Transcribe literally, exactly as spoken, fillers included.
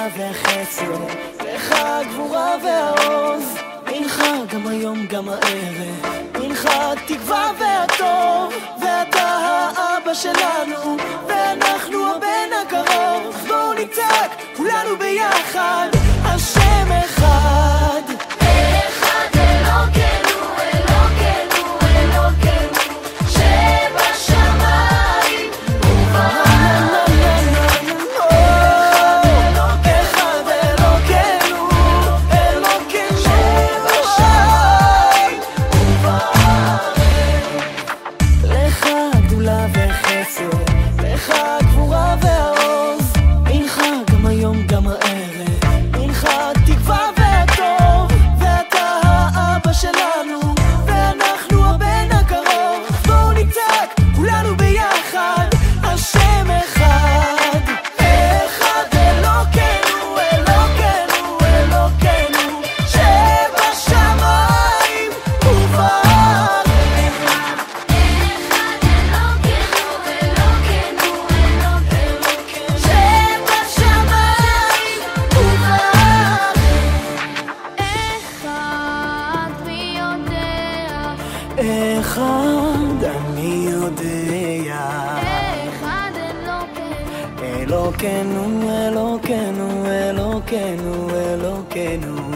וחסד, לך הגבורה והעוז, מנך גם היום גם הערב, מנך התקווה והטוב, ואתה האבא שלנו ואנחנו הבן הקרוב. בואו נצעק כולנו ביחד, השם אחד, אחד אלוקינו, אלוקינו, אלוקינו שבשמיים ובארץ. אחד אלוקינו, אלוקינו שבשמיים ובארץ. לך גדולה וחסד, לך גבורה והעוז, מנך גם היום גם הערב, מנך התקווה והטוב, ואתה האבא שלנו ואנחנו הבן הקרוב. בואו נצעק כולנו ביחד, השם אחד, אחד אלוקינו, אלוקינו, אלוקינו שבשמיים ובארץ. אחד אלוקינו, אלוקינו, אלוקינו שבשמיים ובארץ. אחד מי יודע, אחד אני יודע, אחד אלוקינו, אלוקינו, אלוקינו, אלוקינו, אלוקינו